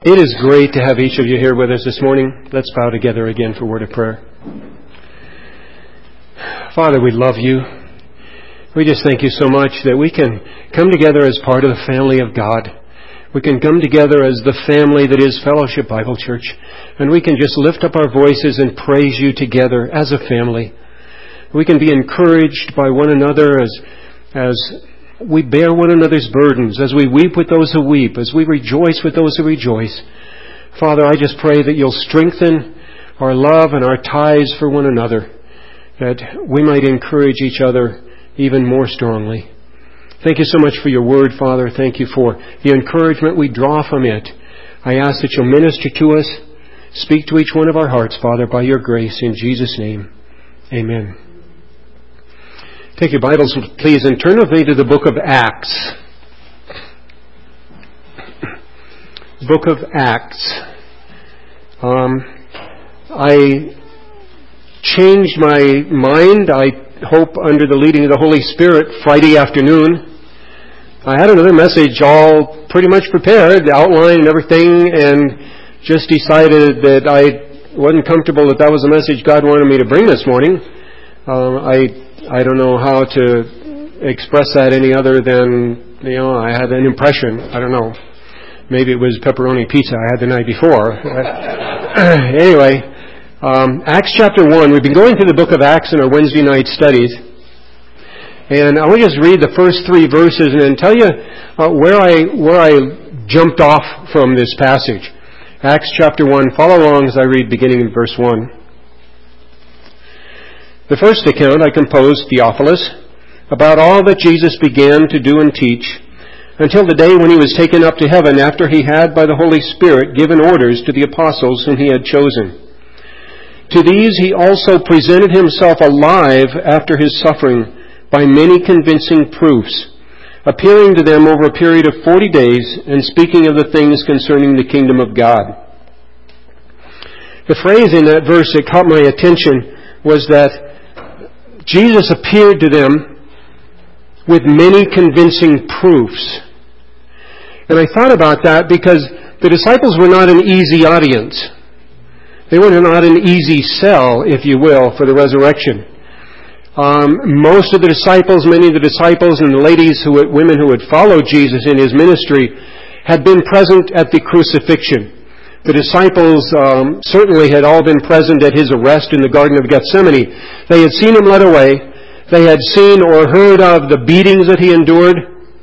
It is great to have each of you here with us this morning. Let's bow together again for a word of prayer. Father, we love you. We just thank you so much that we can come together as part of the family of God. We can come together as the family that is Fellowship Bible Church, and we can just lift up our voices and praise you together as a family. We can be encouraged by one another as we bear one another's burdens, as we weep with those who weep, as we rejoice with those who rejoice. Father, I just pray that you'll strengthen our love and our ties for one another, that we might encourage each other even more strongly. Thank you so much for your word, Father. Thank you for the encouragement we draw from it. I ask that you'll minister to us, speak to each one of our hearts, Father, by your grace, in Jesus' name. Amen. Take your Bibles, please, and turn with me to the book of Acts. Book of Acts. I changed my mind, I hope, under the leading of the Holy Spirit Friday afternoon. I had another message all pretty much prepared, the outline and everything, and just decided that I wasn't comfortable that was the message God wanted me to bring this morning. I don't know how to express that any other than, I had an impression. I don't know. Maybe it was pepperoni pizza I had the night before. Anyway, Acts chapter 1. We've been going through the book of Acts in our Wednesday night studies. And I want to just read the first 3 verses and then tell you where I jumped off from this passage. Acts chapter 1. Follow along as I read beginning in verse 1. The first account I composed, Theophilus, about all that Jesus began to do and teach, until the day when he was taken up to heaven after he had, by the Holy Spirit, given orders to the apostles whom he had chosen. To these he also presented himself alive after his suffering by many convincing proofs, appearing to them over a period of 40 days and speaking of the things concerning the kingdom of God. The phrase in that verse that caught my attention was that Jesus appeared to them with many convincing proofs. And I thought about that because the disciples were not an easy audience. They were not an easy sell, if you will, for the resurrection. Most of the disciples, many of the disciples and the women who had followed Jesus in his ministry had been present at the crucifixion. The disciples certainly had all been present at his arrest in the Garden of Gethsemane. They had seen him led away. They had seen or heard of the beatings that he endured.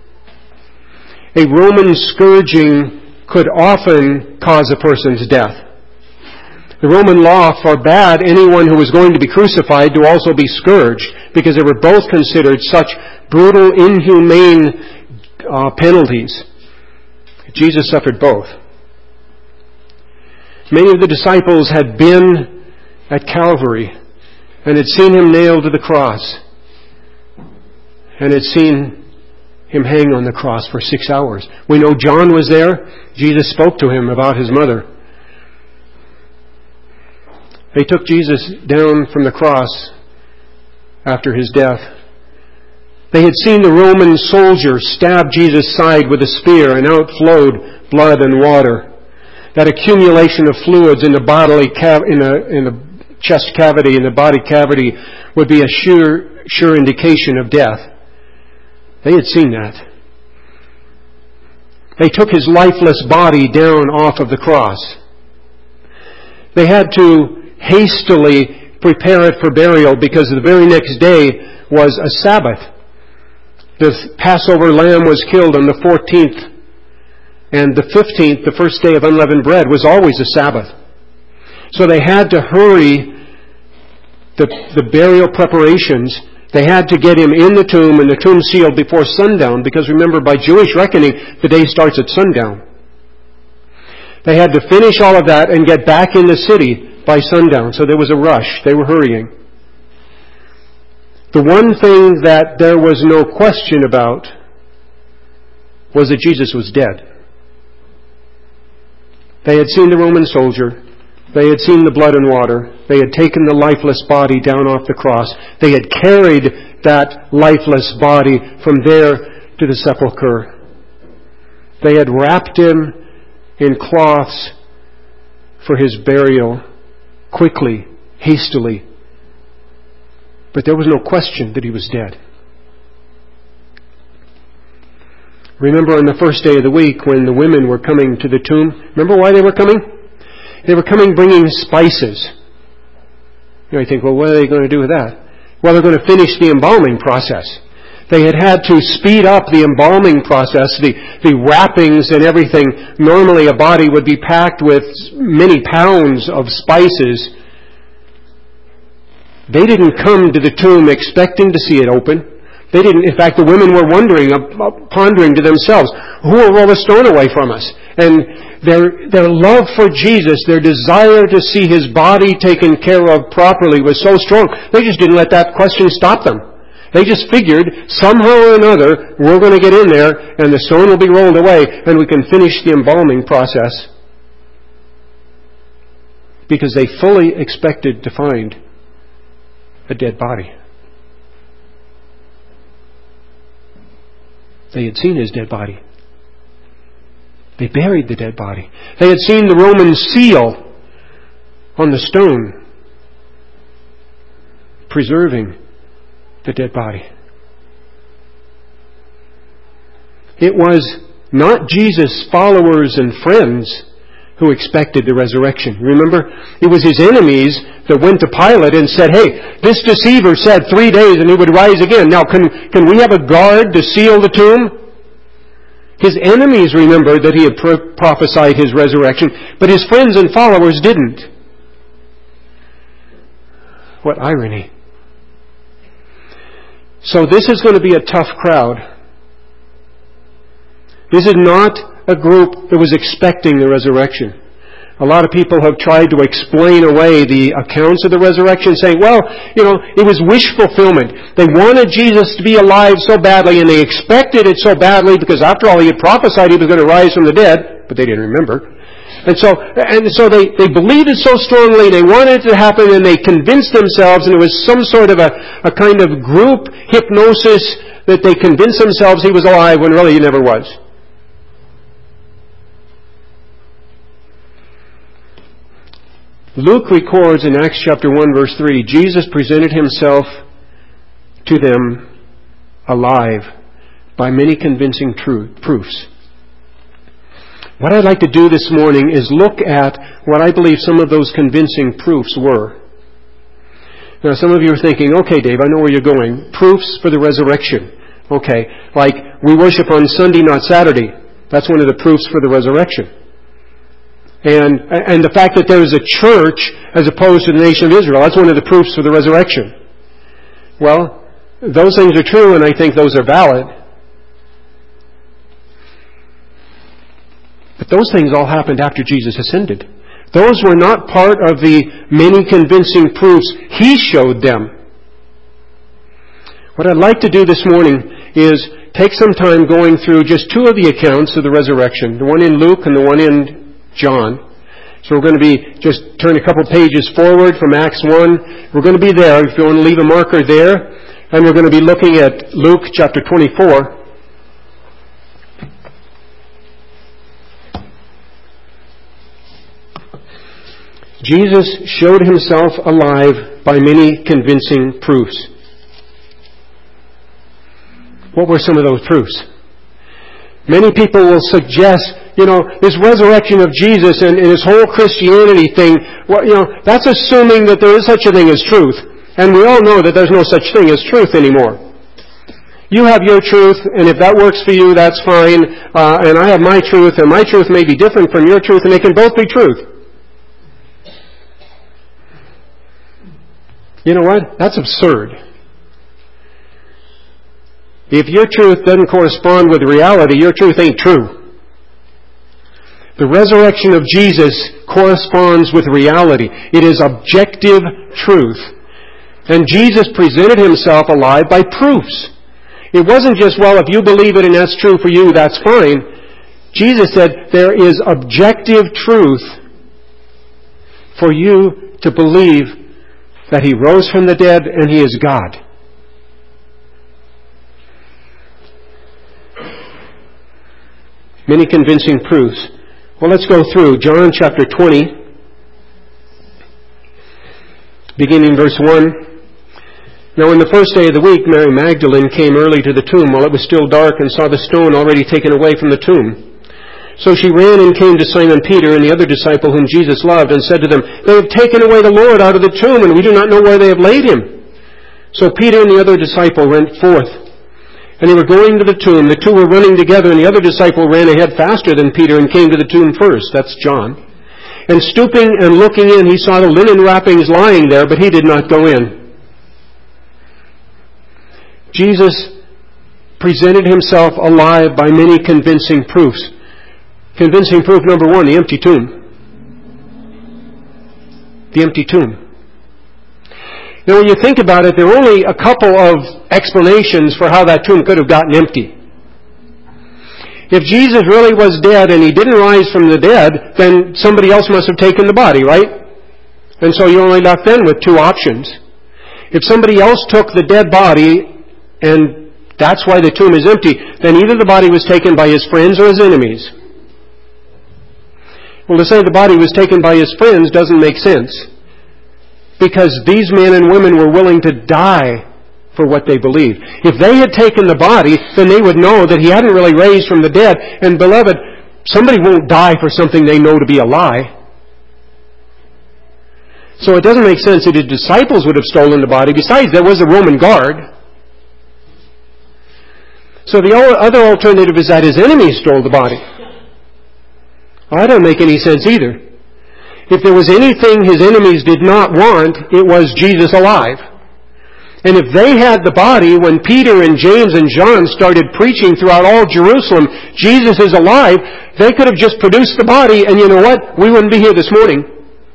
A Roman scourging could often cause a person's death. The Roman law forbade anyone who was going to be crucified to also be scourged, because they were both considered such brutal, inhumane penalties. Jesus suffered both. Many of the disciples had been at Calvary and had seen him nailed to the cross and had seen him hang on the cross for 6 hours. We know John was there. Jesus spoke to him about his mother. They took Jesus down from the cross after his death. They had seen the Roman soldier stab Jesus' side with a spear, and out flowed blood and water. That accumulation of fluids in the in the chest cavity, in the body cavity, would be a sure indication of death. They had seen that. They took his lifeless body down off of the cross. They had to hastily prepare it for burial because the very next day was a Sabbath. The Passover lamb was killed on the 14th. And the 15th, the first day of unleavened bread, was always a Sabbath. So they had to hurry the burial preparations. They had to get him in the tomb and the tomb sealed before sundown, because remember, by Jewish reckoning, the day starts at sundown. They had to finish all of that and get back in the city by sundown. So there was a rush. They were hurrying. The one thing that there was no question about was that Jesus was dead. They had seen the Roman soldier. They had seen the blood and water. They had taken the lifeless body down off the cross. They had carried that lifeless body from there to the sepulchre. They had wrapped him in cloths for his burial, quickly, hastily. But there was no question that he was dead. Remember on the first day of the week when the women were coming to the tomb? Remember why they were coming? They were coming bringing spices. You think, well, what are they going to do with that? Well, they're going to finish the embalming process. They had to speed up the embalming process, the wrappings and everything. Normally a body would be packed with many pounds of spices. They didn't come to the tomb expecting to see it open. They didn't. In fact, the women were wondering, pondering to themselves, who will roll the stone away from us? And their love for Jesus, their desire to see His body taken care of properly was so strong, they just didn't let that question stop them. They just figured, somehow or another, we're going to get in there, and the stone will be rolled away, and we can finish the embalming process. Because they fully expected to find a dead body. They had seen His dead body. They buried the dead body. They had seen the Roman seal on the stone, preserving the dead body. It was not Jesus' followers and friends who expected the resurrection. Remember, it was His enemies that went to Pilate and said, hey, this deceiver said 3 days and he would rise again. Now, can we have a guard to seal the tomb? His enemies remembered that He had prophesied His resurrection, but His friends and followers didn't. What irony. So this is going to be a tough crowd. This is not a group that was expecting the resurrection. A lot of people have tried to explain away the accounts of the resurrection, saying, well, it was wish fulfillment. They wanted Jesus to be alive so badly, and they expected it so badly, because after all, He had prophesied He was going to rise from the dead, but they didn't remember. And so they believed it so strongly, they wanted it to happen, and they convinced themselves, and it was some sort of a kind of group hypnosis that they convinced themselves He was alive when really He never was. Luke records in Acts chapter 1 verse 3, Jesus presented Himself to them alive by many convincing proofs. What I'd like to do this morning is look at what I believe some of those convincing proofs were. Now some of you are thinking, okay Dave, I know where you're going. Proofs for the resurrection. Okay, like we worship on Sunday, not Saturday. That's one of the proofs for the resurrection. And the fact that there is a church as opposed to the nation of Israel, that's one of the proofs for the resurrection. Well, those things are true, and I think those are valid. But those things all happened after Jesus ascended. Those were not part of the many convincing proofs He showed them. What I'd like to do this morning is take some time going through just two of the accounts of the resurrection, the one in Luke and the one in John. So we're going to be, just turn a couple pages forward from Acts 1. We're going to be there, if you want to leave a marker there. And we're going to be looking at Luke chapter 24. Jesus showed Himself alive by many convincing proofs. What were some of those proofs? Many people will suggest, this resurrection of Jesus and His whole Christianity thing, that's assuming that there is such a thing as truth. And we all know that there's no such thing as truth anymore. You have your truth, and if that works for you, that's fine. And I have my truth, and my truth may be different from your truth, and they can both be truth. You know what? That's absurd. If your truth doesn't correspond with reality, your truth ain't true. The resurrection of Jesus corresponds with reality. It is objective truth. And Jesus presented Himself alive by proofs. It wasn't just, well, if you believe it and that's true for you, that's fine. Jesus said there is objective truth for you to believe that He rose from the dead and He is God. Many convincing proofs. Well, let's go through John chapter 20, beginning verse 1. Now on the first day of the week, Mary Magdalene came early to the tomb while it was still dark and saw the stone already taken away from the tomb. So she ran and came to Simon Peter and the other disciple whom Jesus loved and said to them, "They have taken away the Lord out of the tomb, and we do not know where they have laid him." So Peter and the other disciple went forth, and they were going to the tomb. The two were running together, and the other disciple ran ahead faster than Peter and came to the tomb first. That's John. And stooping and looking in, he saw the linen wrappings lying there, but he did not go in. Jesus presented himself alive by many convincing proofs. Convincing proof number one, the empty tomb. The empty tomb. Now when you think about it, there are only a couple of explanations for how that tomb could have gotten empty. If Jesus really was dead and he didn't rise from the dead, then somebody else must have taken the body, right? And so you're only left then with two options. If somebody else took the dead body, and that's why the tomb is empty, then either the body was taken by his friends or his enemies. Well, to say the body was taken by his friends doesn't make sense, because these men and women were willing to die for what they believed. If they had taken the body, then they would know that he hadn't really raised from the dead. And beloved, somebody won't die for something they know to be a lie. So it doesn't make sense that his disciples would have stolen the body. Besides, there was a Roman guard. So the other alternative is that his enemies stole the body. Well, that doesn't make any sense either. If there was anything his enemies did not want, it was Jesus alive. And if they had the body when Peter and James and John started preaching throughout all Jerusalem, Jesus is alive, they could have just produced the body, and you know what? We wouldn't be here this morning.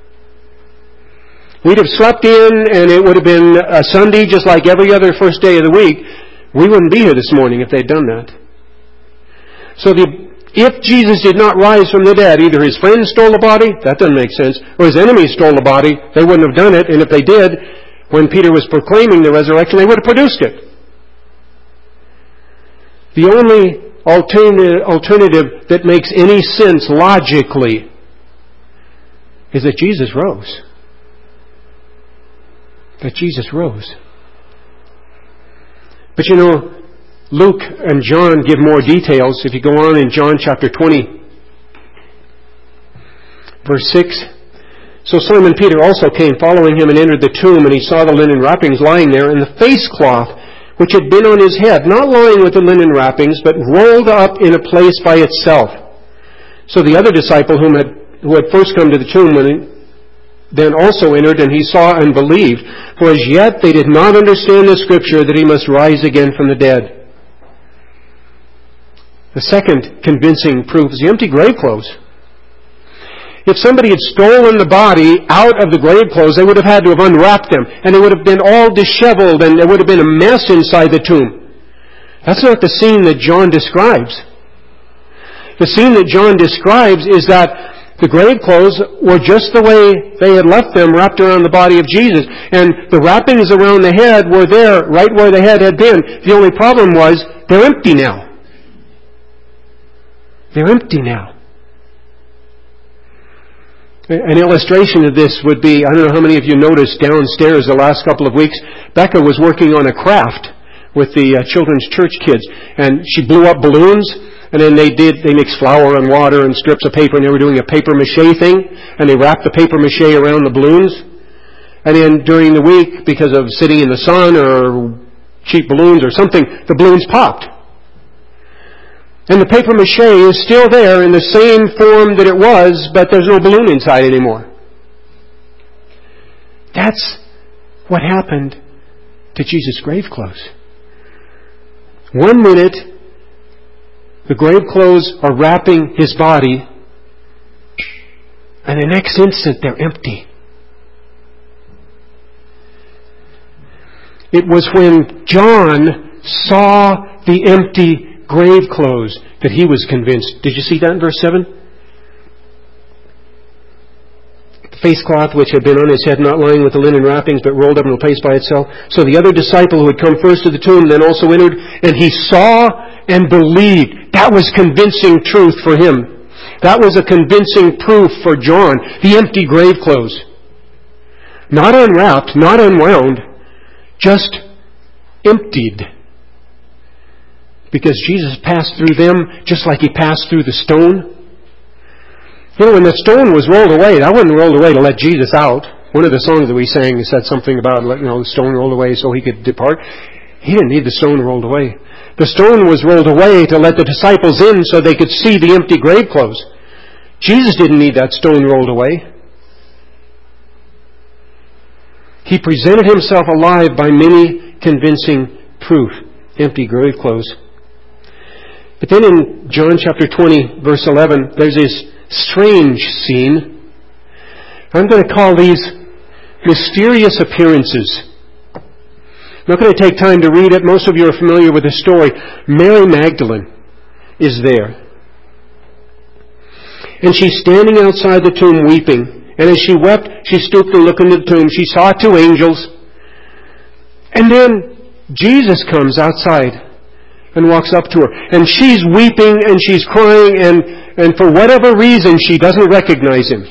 We'd have slept in, and it would have been a Sunday just like every other first day of the week. We wouldn't be here this morning if they'd done that. So if Jesus did not rise from the dead, either his friends stole the body, that doesn't make sense, or his enemies stole the body, they wouldn't have done it, and if they did, when Peter was proclaiming the resurrection, they would have produced it. The only alternative that makes any sense logically is that Jesus rose. That Jesus rose. But you know, Luke and John give more details. If you go on in John chapter 20, verse 6, "So Simon Peter also came following him and entered the tomb, and he saw the linen wrappings lying there, and the face cloth which had been on his head, not lying with the linen wrappings, but rolled up in a place by itself. So the other disciple who had first come to the tomb then also entered, and he saw and believed. For as yet they did not understand the scripture that he must rise again from the dead." The second convincing proof is the empty grave clothes. If somebody had stolen the body out of the grave clothes, they would have had to have unwrapped them, and they would have been all disheveled, and there would have been a mess inside the tomb. That's not the scene that John describes. The scene that John describes is that the grave clothes were just the way they had left them, wrapped around the body of Jesus. And the wrappings around the head were there, right where the head had been. The only problem was, they're empty now. They're empty now. An illustration of this would be, I don't know how many of you noticed downstairs the last couple of weeks, Becca was working on a craft with the children's church kids. And she blew up balloons. And then they mixed flour and water and strips of paper, and they were doing a paper mache thing, and they wrapped the paper mache around the balloons. And then during the week, because of sitting in the sun or cheap balloons or something, the balloons popped. And the paper mache is still there in the same form that it was, but there's no balloon inside anymore. That's what happened to Jesus' grave clothes. 1 minute, the grave clothes are wrapping his body, and the next instant they're empty. It was when John saw the empty grave clothes that he was convinced. Did you see that in verse 7? The face cloth which had been on his head, not lying with the linen wrappings, but rolled up in a place by itself. So the other disciple who had come first to the tomb then also entered, and he saw and believed. That was convincing truth for him. That was a convincing proof for John. The empty grave clothes. Not unwrapped, not unwound, just emptied. Because Jesus passed through them just like He passed through the stone. You know, when the stone was rolled away, that wasn't rolled away to let Jesus out. One of the songs that we sang said something about, the stone rolled away so He could depart. He didn't need the stone rolled away. The stone was rolled away to let the disciples in so they could see the empty grave clothes. Jesus didn't need that stone rolled away. He presented Himself alive by many convincing proof. Empty grave clothes. But then in John chapter 20, verse 11, there's this strange scene. I'm going to call these mysterious appearances. I'm not going to take time to read it. Most of you are familiar with the story. Mary Magdalene is there. And she's standing outside the tomb weeping. And as she wept, she stooped to look into the tomb. She saw two angels. And then Jesus comes outside and walks up to her. And she's weeping and she's crying, and for whatever reason she doesn't recognize Him.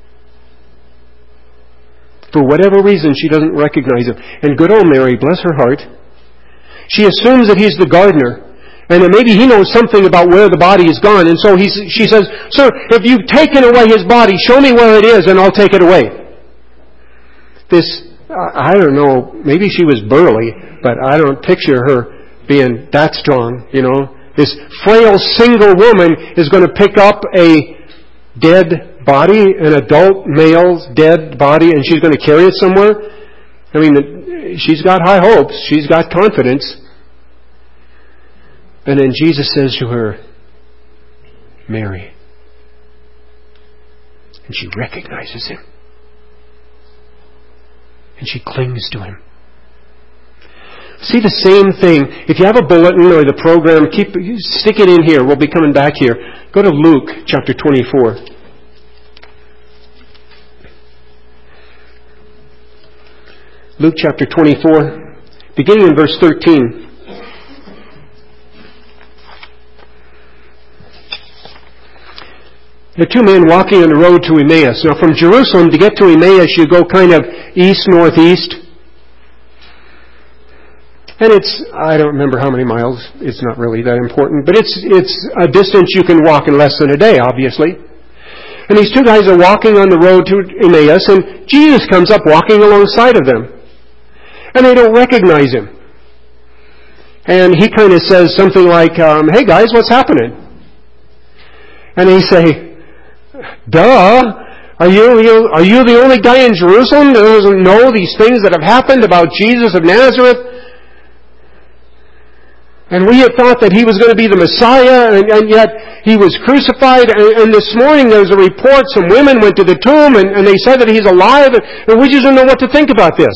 For whatever reason she doesn't recognize Him. And good old Mary, bless her heart, she assumes that He's the gardener, and that maybe He knows something about where the body is gone. And so she says, "Sir, if you've taken away His body, show me where it is and I'll take it away." I don't know, maybe she was burly, but I don't picture her being that strong, This frail single woman is going to pick up a dead body, an adult male's dead body, and she's going to carry it somewhere. I mean, she's got high hopes. She's got confidence. And then Jesus says to her, "Mary." And she recognizes Him. And she clings to Him. See the same thing. If you have a bulletin or the program, stick it in here. We'll be coming back here. Go to Luke chapter 24. Luke chapter 24, beginning in verse 13. There are two men walking on the road to Emmaus. Now from Jerusalem, to get to Emmaus, you go kind of east-northeast. And I don't remember how many miles. It's not really that important. But it's a distance you can walk in less than a day, obviously. And these two guys are walking on the road to Emmaus, and Jesus comes up walking alongside of them. And they don't recognize Him. And He kind of says something like, "Hey guys, what's happening?" And they say, "Duh! Are you the only guy in Jerusalem that doesn't know these things that have happened about Jesus of Nazareth? And we had thought that He was going to be the Messiah, and yet He was crucified. And this morning there was a report, some women went to the tomb, and they said that He's alive, and we just don't know what to think about this."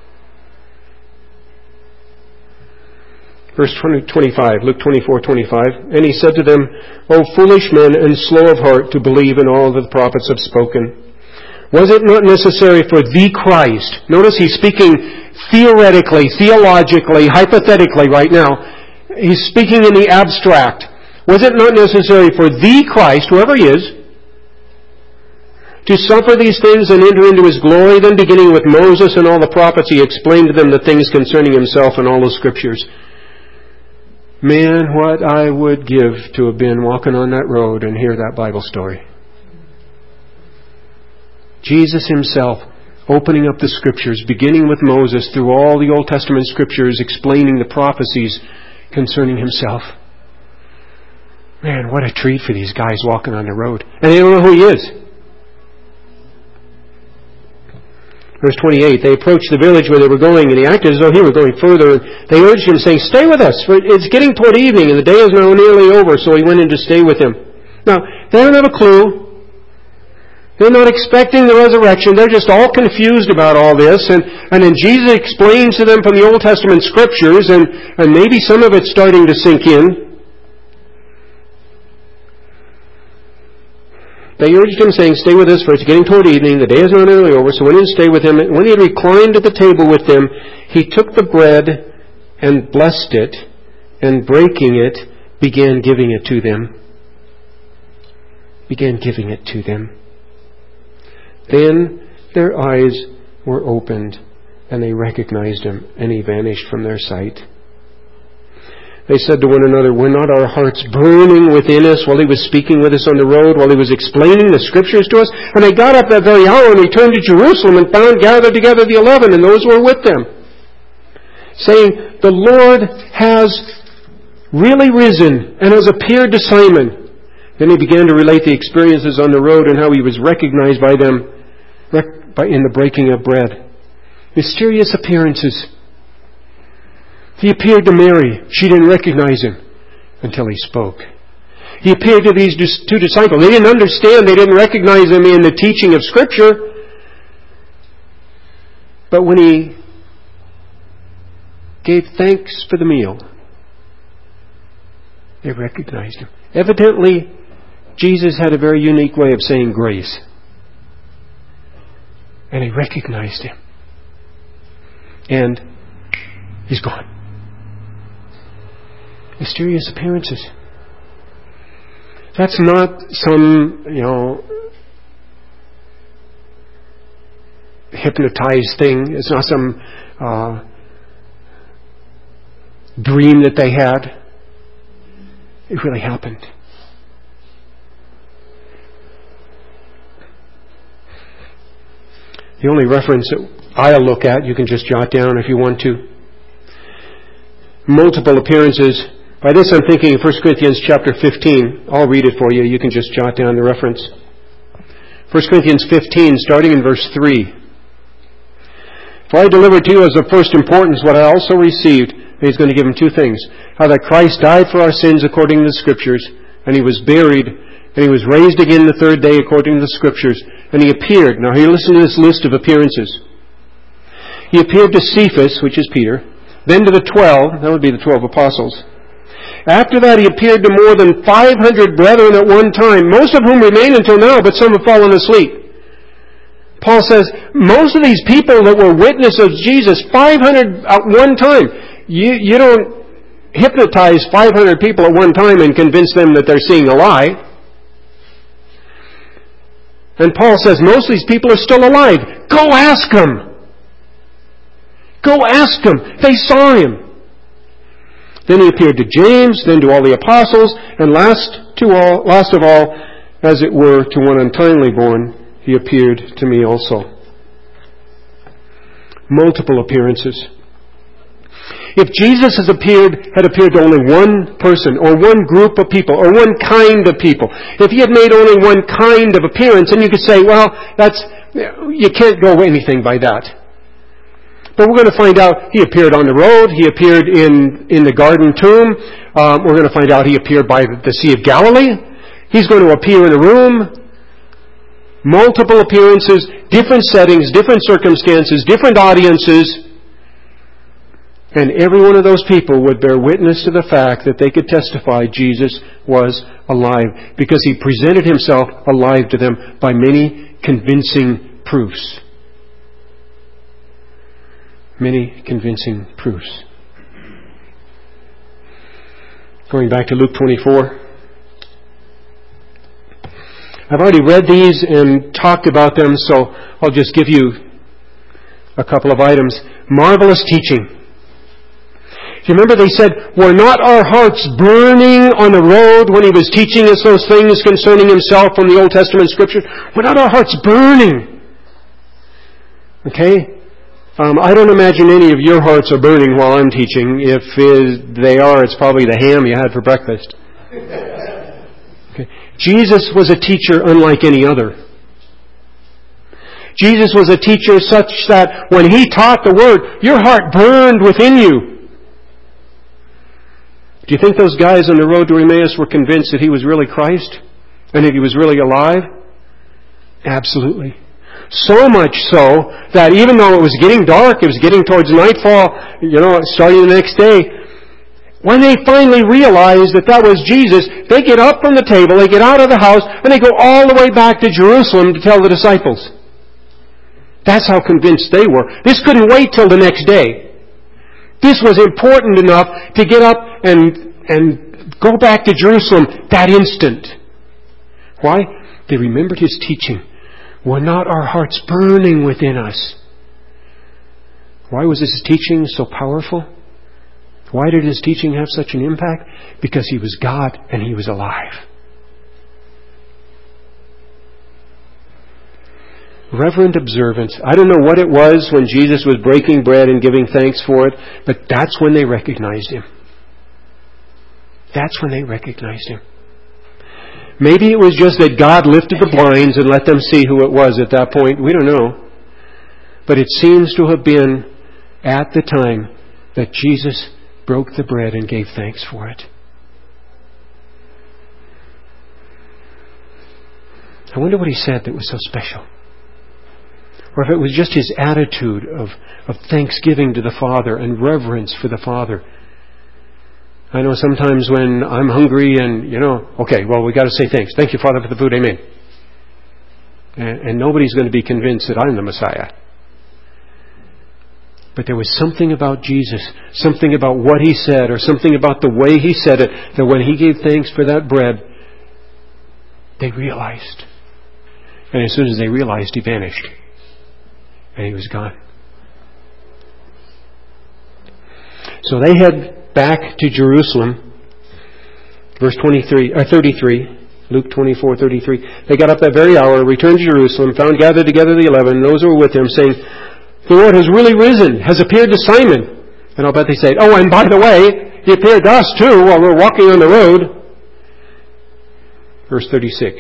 Verse 25, Luke 24:25. "And He said to them, 'O foolish men, and slow of heart to believe in all that the prophets have spoken. Was it not necessary for the Christ?'" Notice He's speaking theoretically, theologically, hypothetically right now. He's speaking in the abstract. "Was it not necessary for the Christ," whoever He is, "to suffer these things and enter into His glory?" Then beginning with Moses and all the prophets, He explained to them the things concerning Himself and all the Scriptures. Man, what I would give to have been walking on that road and hear that Bible story. Jesus Himself opening up the Scriptures, beginning with Moses through all the Old Testament Scriptures, explaining the prophecies concerning Himself. Man, what a treat for these guys walking on the road. And they don't know who He is. Verse 28, "They approached the village where they were going, and He acted as though He were going further. They urged Him, saying, 'Stay with us, for it's getting toward evening, and the day is now nearly over.' So He went in to stay with them." Now, they don't have a clue. They're not expecting the resurrection. They're just all confused about all this. And then Jesus explains to them from the Old Testament Scriptures, and maybe some of it's starting to sink in. They urged Him, saying, "Stay with us, for it's getting toward evening. The day is not nearly over." So went in and stayed with Him. And when He had reclined at the table with them, He took the bread and blessed it, and breaking it, began giving it to them. began giving it to them. Then their eyes were opened, and they recognized him, and he vanished from their sight. They said to one another, "Were not our hearts burning within us while he was speaking with us on the road, while he was explaining the Scriptures to us?" And they got up that very hour and returned to Jerusalem and found gathered together the 11 and those who were with them, saying, "The Lord has really risen and has appeared to Simon." Then he began to relate the experiences on the road and how he was recognized by them in the breaking of bread. Mysterious appearances. He appeared to Mary. She didn't recognize him until he spoke. He appeared to these two disciples. They didn't understand. They didn't recognize him in the teaching of Scripture. But when he gave thanks for the meal, they recognized him. Evidently, Jesus had a very unique way of saying grace. And he recognized him. And he's gone. Mysterious appearances. That's not some, hypnotized thing. It's not some dream that they had. It really happened. The only reference that I'll look at, you can just jot down if you want to. Multiple appearances. By this I'm thinking of 1 Corinthians chapter 15. I'll read it for you. You can just jot down the reference. 1 Corinthians 15, starting in verse 3. "For I delivered to you as of first importance what I also received." And he's going to give them two things. How that Christ died for our sins according to the Scriptures, and he was buried, and he was raised again the third day according to the Scriptures, and he appeared. Now here, listen to this list of appearances. He appeared to Cephas, which is Peter, then to the 12, that would be the 12 apostles. After that, he appeared to more than 500 brethren at one time, most of whom remain until now, but some have fallen asleep. Paul says, most of these people that were witnesses of Jesus, 500 at one time. You don't hypnotize 500 people at one time and convince them that they're seeing a lie. And Paul says, most of these people are still alive. Go ask them. Go ask them. They saw him. Then he appeared to James, then to all the apostles, and last of all, as it were, to one untimely born, he appeared to me also. Multiple appearances. If Jesus had appeared to only one person, or one group of people, or one kind of people, if he had made only one kind of appearance, then you could say, well, you can't go anything by that. But we're going to find out he appeared on the road. He appeared in the garden tomb. We're going to find out he appeared by the Sea of Galilee. He's going to appear in a room. Multiple appearances, different settings, different circumstances, different audiences. And every one of those people would bear witness to the fact that they could testify Jesus was alive, because he presented himself alive to them by many convincing proofs. Many convincing proofs. Going back to Luke 24. I've already read these and talked about them, so I'll just give you a couple of items. Marvelous teaching. Do you remember they said, were not our hearts burning on the road when he was teaching us those things concerning himself from the Old Testament Scripture? Were not our hearts burning? Okay? I don't imagine any of your hearts are burning while I'm teaching. If they are, it's probably the ham you had for breakfast. Okay. Jesus was a teacher unlike any other. Jesus was a teacher such that when he taught the Word, your heart burned within you. Do you think those guys on the road to Emmaus were convinced that he was really Christ? And that he was really alive? Absolutely. So much so that even though it was getting dark, it was getting towards nightfall, starting the next day, when they finally realized that was Jesus, they get up from the table, they get out of the house, and they go all the way back to Jerusalem to tell the disciples. That's how convinced they were. This couldn't wait till the next day. This was important enough to get up and go back to Jerusalem that instant. Why? They remembered His teaching. Were not our hearts burning within us? Why was His teaching so powerful? Why did His teaching have such an impact? Because He was God and He was alive. Reverent observance. I don't know what it was when Jesus was breaking bread and giving thanks for it, but that's when they recognized Him. That's when they recognized Him. Maybe it was just that God lifted the blinds and let them see who it was at that point. We don't know. But it seems to have been at the time that Jesus broke the bread and gave thanks for it. I wonder what He said that was so special. Or if it was just His attitude of thanksgiving to the Father and reverence for the Father. I know sometimes when I'm hungry and, okay, well, we got to say thanks. Thank you, Father, for the food. Amen. And nobody's going to be convinced that I'm the Messiah. But there was something about Jesus, something about what He said, or something about the way He said it, that when He gave thanks for that bread, they realized. And as soon as they realized, He vanished. And He was gone. So they head back to Jerusalem. Verse 33, Luke 24:33. They got up that very hour, returned to Jerusalem, found gathered together the 11, those who were with Him, saying, "The Lord has really risen, has appeared to Simon." And I'll bet they say, "Oh, and by the way, He appeared to us too while we're walking on the road." Verse 36.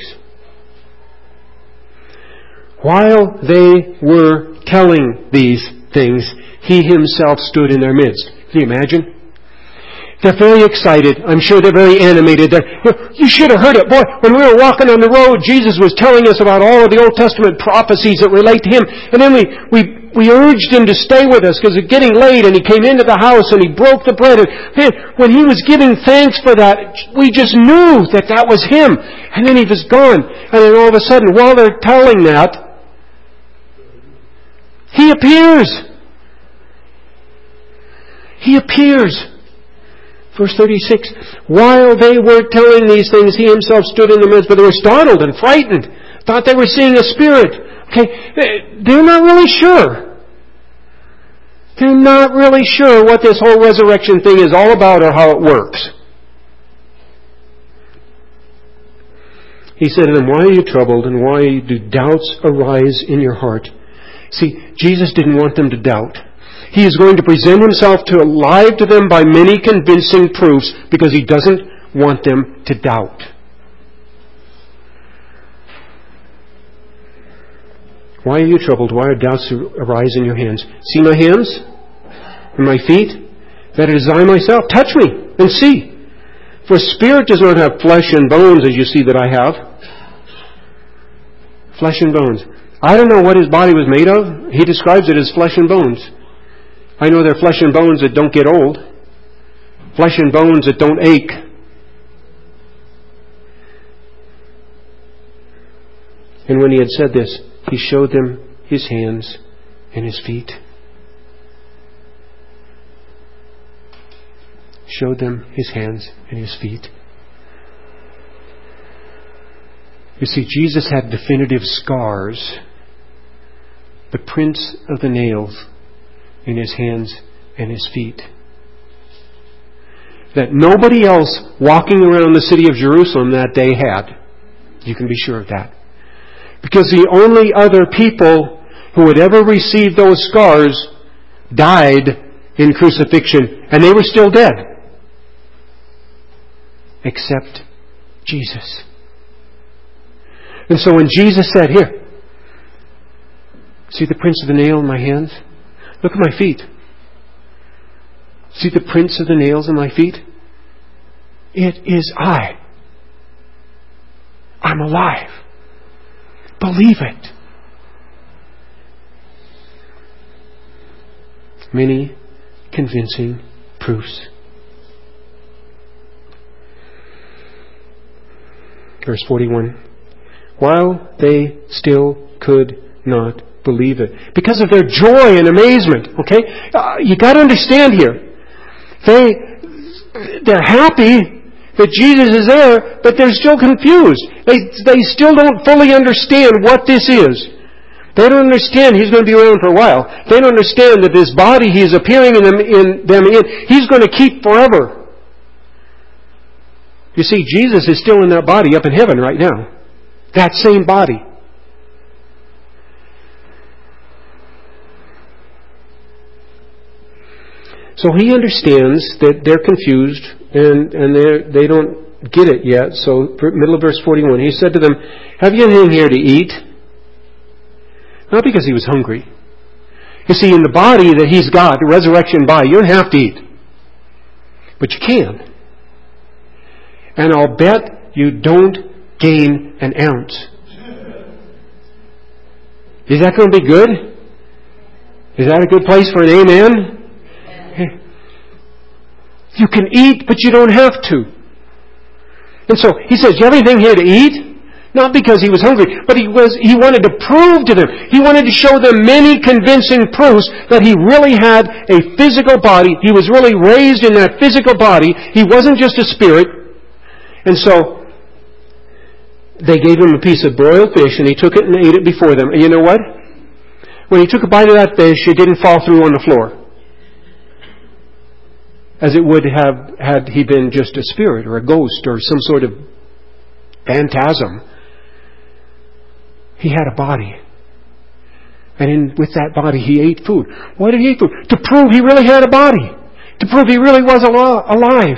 While they were telling these things, He Himself stood in their midst. Can you imagine? They're very excited. I'm sure they're very animated. You should have heard it. Boy, when we were walking on the road, Jesus was telling us about all of the Old Testament prophecies that relate to Him. And then we urged Him to stay with us because it's getting late, and He came into the house and He broke the bread. And man, when He was giving thanks for that, we just knew that that was Him. And then He was gone. And then all of a sudden, while they're telling that, He appears. He appears. Verse 36, while they were telling these things, He Himself stood in the midst, but they were startled and frightened, thought they were seeing a spirit. Okay, they're not really sure. They're not really sure what this whole resurrection thing is all about or how it works. He said to them, "Why are you troubled, and why do doubts arise in your heart?" See, Jesus didn't want them to doubt. He is going to present Himself alive to them by many convincing proofs because He doesn't want them to doubt. Why are you troubled? Why are doubts arise in your hands? See my hands and my feet? That it is I myself. Touch me and see. For spirit does not have flesh and bones as you see that I have. Flesh and bones. I don't know what His body was made of. He describes it as flesh and bones. I know they're flesh and bones that don't get old. Flesh and bones that don't ache. And when He had said this, He showed them His hands and His feet. Showed them His hands and His feet. You see, Jesus had definitive scars. The prints of the nails in His hands and His feet. That nobody else walking around the city of Jerusalem that day had. You can be sure of that. Because the only other people who had ever received those scars died in crucifixion, and they were still dead. Except Jesus. And so when Jesus said, "Here, see the prints of the nail in my hands? Look at my feet. See the prints of the nails in my feet? It is I. I'm alive. Believe it." Many convincing proofs. Verse 41. While they still could not believe it. Because of their joy and amazement. Okay? You got to understand here. They're happy that Jesus is there, but they're still confused. They still don't fully understand what this is. They don't understand He's going to be around for a while. They don't understand that this body He is appearing in them He's going to keep forever. You see, Jesus is still in that body up in heaven right now. That same body. So He understands that they're confused and they don't get it yet. So, middle of verse 41, He said to them, "Have you anything here to eat?" Not because He was hungry. You see, in the body that He's got, the resurrection body, you don't have to eat. But you can. And I'll bet you don't gain an ounce. Is that going to be good? Is that a good place for an amen? You can eat, but you don't have to. And so He says, "You have anything here to eat?" Not because He was hungry, but He wanted to prove to them. He wanted to show them many convincing proofs that He really had a physical body. He was really raised in that physical body. He wasn't just a spirit. And so they gave Him a piece of broiled fish, and He took it and ate it before them. And you know what? When He took a bite of that fish, it didn't fall through on the floor, as it would have had He been just a spirit or a ghost or some sort of phantasm. He had a body. And with that body He ate food. Why did He eat food? To prove He really had a body. To prove He really was alive.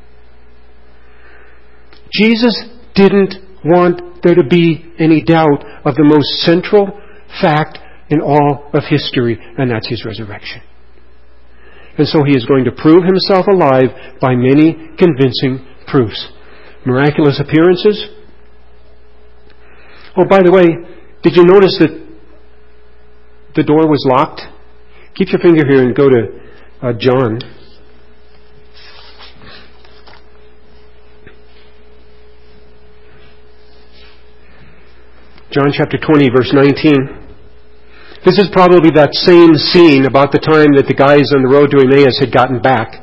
Jesus didn't want there to be any doubt of the most central fact in all of history, and that's His resurrection. And so He is going to prove Himself alive by many convincing proofs. Miraculous appearances. Oh, by the way, did you notice that the door was locked? Keep your finger here and go to John. John chapter 20, verse 19. This is probably that same scene about the time that the guys on the road to Emmaus had gotten back.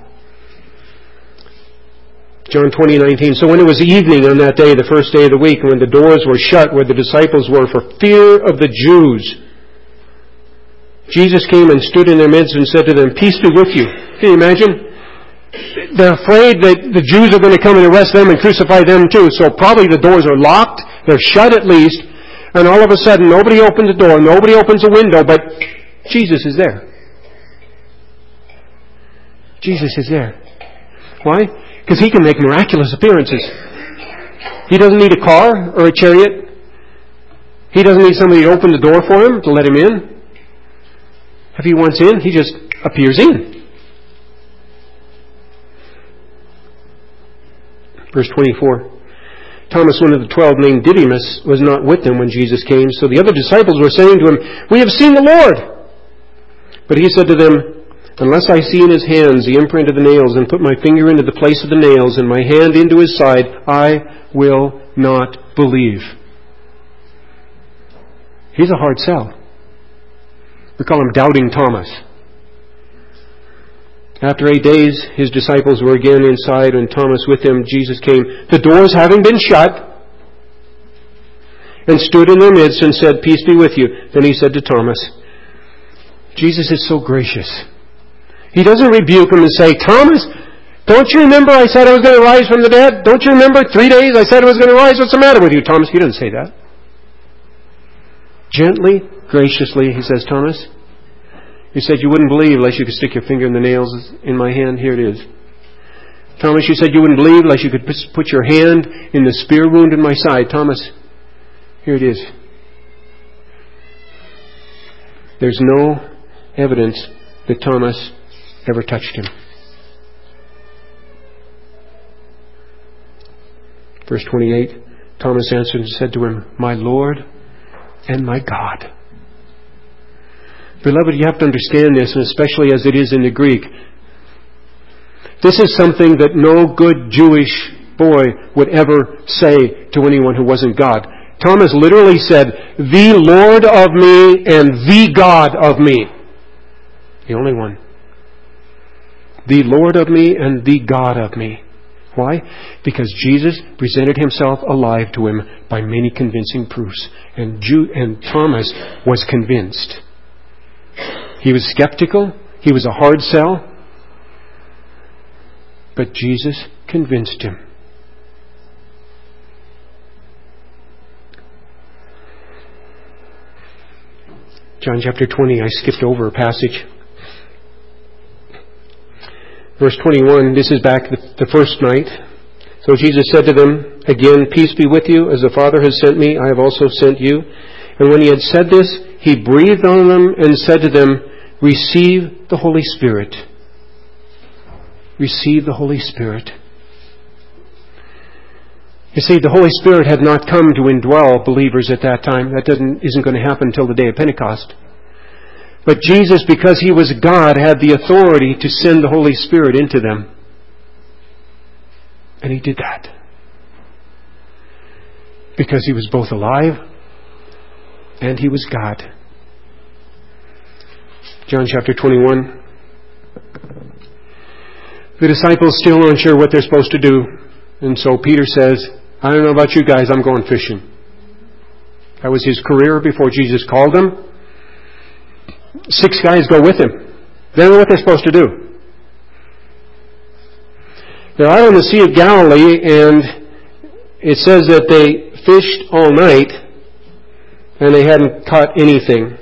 John 20:19. So when it was evening on that day, the first day of the week, and when the doors were shut where the disciples were for fear of the Jews, Jesus came and stood in their midst and said to them, "Peace be with you." Can you imagine? They're afraid that the Jews are going to come and arrest them and crucify them too. So probably the doors are locked. They're shut at least. And all of a sudden, nobody opens the door, nobody opens a window, but Jesus is there. Jesus is there. Why? Because He can make miraculous appearances. He doesn't need a car or a chariot. He doesn't need somebody to open the door for Him to let Him in. If He wants in, He just appears in. Verse 24. Thomas, one of the 12, named Didymus, was not with them when Jesus came. So the other disciples were saying to Him, "We have seen the Lord." But He said to them, "Unless I see in His hands the imprint of the nails, and put my finger into the place of the nails, and my hand into His side, I will not believe." He's a hard sell. We call him Doubting Thomas. After 8 days, His disciples were again inside, and Thomas with them. Jesus came, the doors having been shut, and stood in their midst and said, "Peace be with you." Then He said to Thomas, Jesus is so gracious. He doesn't rebuke him and say, "Thomas, don't you remember I said I was going to rise from the dead? Don't you remember 3 days I said I was going to rise? What's the matter with you, Thomas?" He doesn't say that. Gently, graciously, He says, "Thomas, you said you wouldn't believe unless you could stick your finger in the nails in my hand. Here it is. Thomas, you said you wouldn't believe unless you could put your hand in the spear wound in my side. Thomas, here it is." There's no evidence that Thomas ever touched Him. Verse 28, Thomas answered and said to Him, "My Lord and my God." Beloved, you have to understand this, and especially as it is in the Greek. This is something that no good Jewish boy would ever say to anyone who wasn't God. Thomas literally said, "The Lord of me and the God of me." The only one. The Lord of me and the God of me. Why? Because Jesus presented himself alive to him by many convincing proofs. And Thomas was convinced. He was skeptical. He was a hard sell. But Jesus convinced him. John chapter 20, I skipped over a passage. Verse 21, this is back the first night. So Jesus said to them, again, peace be with you. As the Father has sent me, I have also sent you. And when he had said this, he breathed on them and said to them, receive the Holy Spirit. Receive the Holy Spirit. You see, the Holy Spirit had not come to indwell believers at that time. That isn't going to happen until the day of Pentecost. But Jesus, because He was God, had the authority to send the Holy Spirit into them. And He did that. Because He was both alive and He was God. John chapter 21. The disciples still aren't sure what they're supposed to do. And so Peter says, I don't know about you guys, I'm going fishing. That was his career before Jesus called him. 6 guys go with him. They don't know what they're supposed to do. They're out on the Sea of Galilee, and it says that they fished all night, and they hadn't caught anything.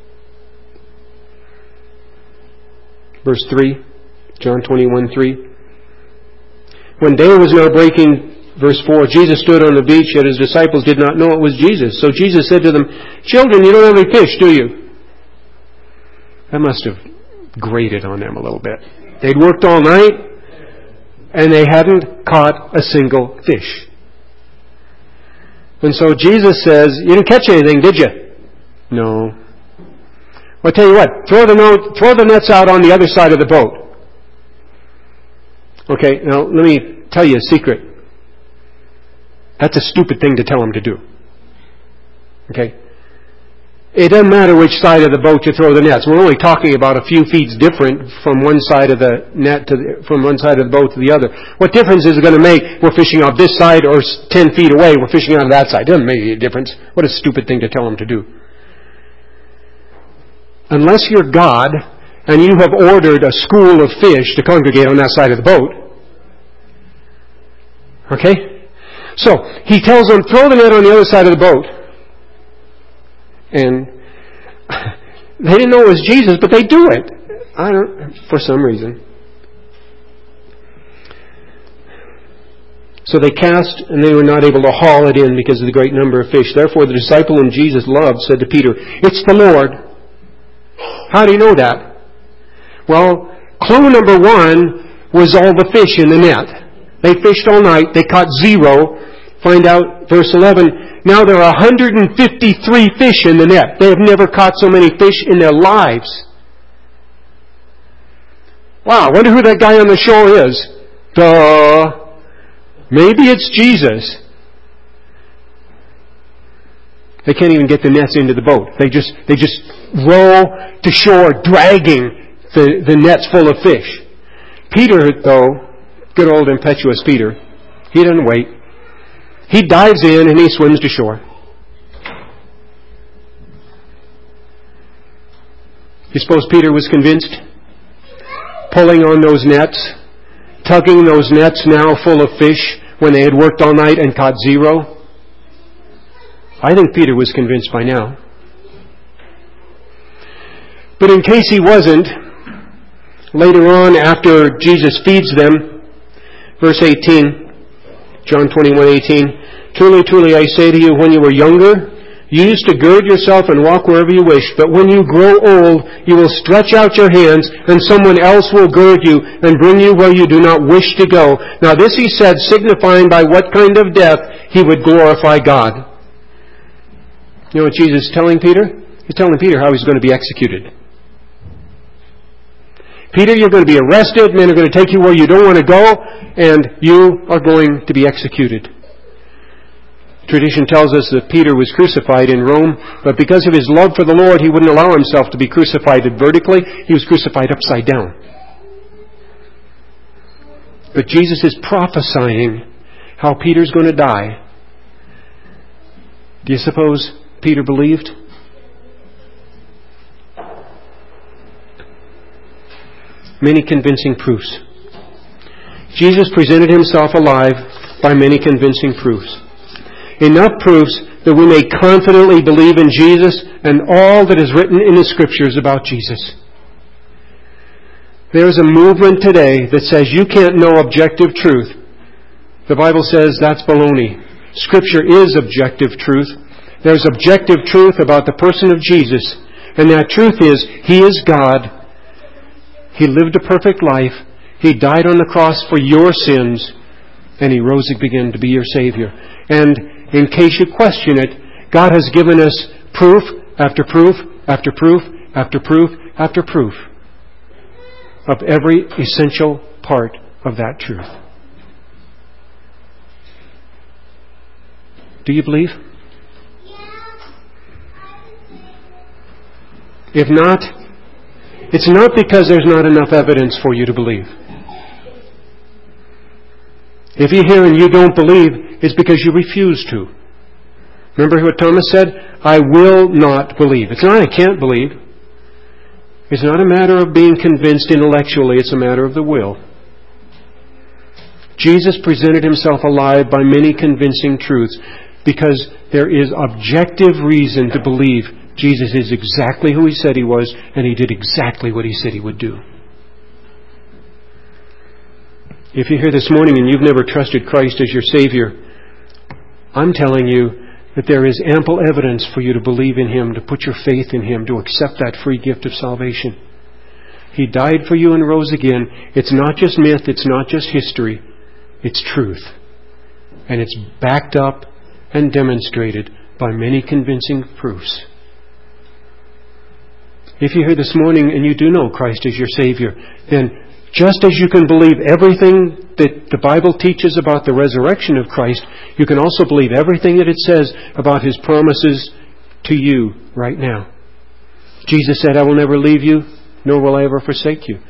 Verse 3, John 21:3. When day was now breaking, verse 4, Jesus stood on the beach, yet His disciples did not know it was Jesus. So Jesus said to them, children, you don't have any fish, do you? That must have grated on them a little bit. They'd worked all night, and they hadn't caught a single fish. And so Jesus says, you didn't catch anything, did you? No. Well, I tell you what, throw the nets out on the other side of the boat. Okay, now let me tell you a secret. That's a stupid thing to tell them to do. Okay? It doesn't matter which side of the boat you throw the nets. We're only talking about a few feet different from one side of the net from one side of the boat to the other. What difference is it going to make? We're fishing off this side, or 10 feet away, we're fishing on that side. It doesn't make any difference. What a stupid thing to tell them to do. Unless you're God and you have ordered a school of fish to congregate on that side of the boat. Okay? So, He tells them, throw the net on the other side of the boat. And they didn't know it was Jesus, but they do it. For some reason. So they cast, and they were not able to haul it in because of the great number of fish. Therefore the disciple whom Jesus loved said to Peter, it's the Lord. How do you know that? Well, clue number 1 was all the fish in the net. They fished all night. They caught 0. Find out, verse 11, now there are 153 fish in the net. They have never caught so many fish in their lives. Wow, I wonder who that guy on the shore is. Duh. Maybe it's Jesus. They can't even get the nets into the boat. They just row to shore dragging the nets full of fish. Peter, though, good old impetuous Peter, he doesn't wait. He dives in and he swims to shore. You suppose Peter was convinced? Pulling on those nets, tugging those nets now full of fish when they had worked all night and caught 0? I think Peter was convinced by now. But in case he wasn't, later on after Jesus feeds them, verse 18, John 21:18, truly, truly, I say to you, when you were younger, you used to gird yourself and walk wherever you wished. But when you grow old, you will stretch out your hands, and someone else will gird you and bring you where you do not wish to go. Now this He said, signifying by what kind of death He would glorify God. You know what Jesus is telling Peter? He's telling Peter how He's going to be executed. Peter, you're going to be arrested. Men are going to take you where you don't want to go, and you are going to be executed. Tradition tells us that Peter was crucified in Rome, but because of his love for the Lord, he wouldn't allow himself to be crucified vertically. He was crucified upside down. But Jesus is prophesying how Peter's going to die. Do you suppose Peter believed? Many convincing proofs. Jesus presented Himself alive by many convincing proofs. Enough proofs that we may confidently believe in Jesus and all that is written in the Scriptures about Jesus. There is a movement today that says you can't know objective truth. The Bible says that's baloney. Scripture is objective truth. There's objective truth about the person of Jesus. And that truth is, He is God. He lived a perfect life. He died on the cross for your sins. And He rose again to be your Savior. And in case you question it, God has given us proof after proof after proof after proof after proof of every essential part of that truth. Do you believe? If not, it's not because there's not enough evidence for you to believe. If you hear and you don't believe, it's because you refuse to. Remember what Thomas said? I will not believe. It's not I can't believe. It's not a matter of being convinced intellectually. It's a matter of the will. Jesus presented Himself alive by many convincing truths because there is objective reason to believe Jesus is exactly who He said He was, and He did exactly what He said He would do. If you're here this morning and you've never trusted Christ as your Savior, I'm telling you that there is ample evidence for you to believe in Him, to put your faith in Him, to accept that free gift of salvation. He died for you and rose again. It's not just myth, it's not just history, it's truth. And it's backed up and demonstrated by many convincing proofs. If you're here this morning and you do know Christ as your Savior, then just as you can believe everything that the Bible teaches about the resurrection of Christ, you can also believe everything that it says about His promises to you right now. Jesus said, I will never leave you, nor will I ever forsake you.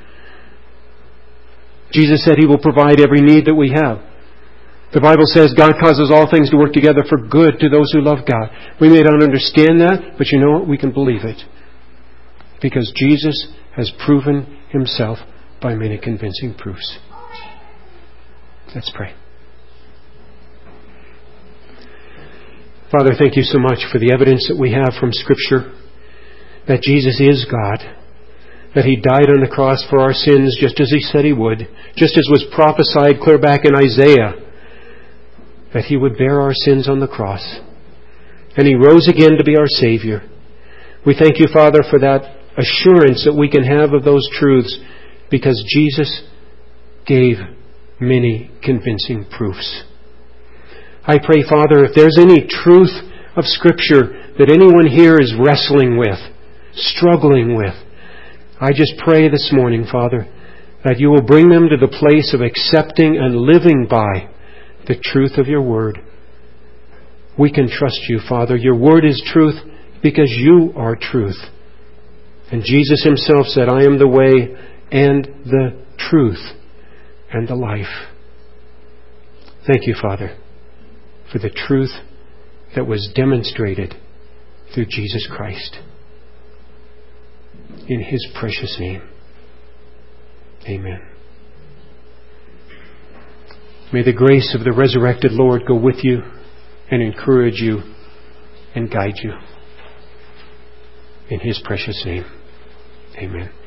Jesus said He will provide every need that we have. The Bible says God causes all things to work together for good to those who love God. We may not understand that, but you know what? We can believe it. Because Jesus has proven Himself by many convincing proofs. Let's pray. Father, thank You so much for the evidence that we have from Scripture that Jesus is God, that He died on the cross for our sins just as He said He would, just as was prophesied clear back in Isaiah, that He would bear our sins on the cross. And He rose again to be our Savior. We thank You, Father, for that assurance that we can have of those truths because Jesus gave many convincing proofs. I pray, Father, if there's any truth of Scripture that anyone here is wrestling with, struggling with, I just pray this morning, Father, that You will bring them to the place of accepting and living by the truth of Your Word. We can trust You, Father. Your Word is truth because You are truth. And Jesus Himself said, I am the way and the truth and the life. Thank You, Father, for the truth that was demonstrated through Jesus Christ. In His precious name. Amen. May the grace of the resurrected Lord go with you and encourage you and guide you. In His precious name. Amen.